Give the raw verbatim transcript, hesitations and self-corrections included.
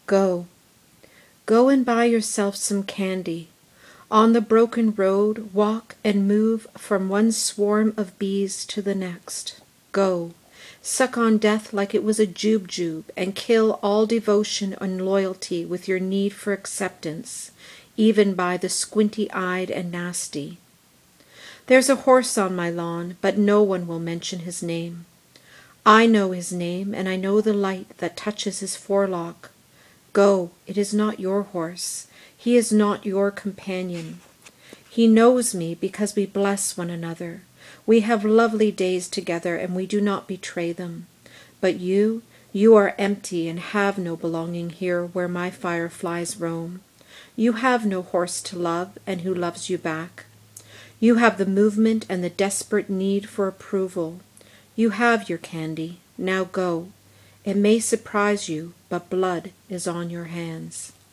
Go, go and buy yourself some candy. On the broken road, walk and move from one swarm of bees to the next. Go, suck on death like it was a jubjub, and kill all devotion and loyalty with your need for acceptance, even by the squinty-eyed and nasty. There's a horse on my lawn, but no one will mention his name. I know his name, and I know the light that touches his forelock. Go, it is not your horse. He is not your companion. He knows me because we bless one another. We have lovely days together, and we do not betray them. But you, you are empty and have no belonging here where my fireflies roam. You have no horse to love and who loves you back. You have the movement and the desperate need for approval. You have your candy. Now go. It may surprise you, but blood is on your hands.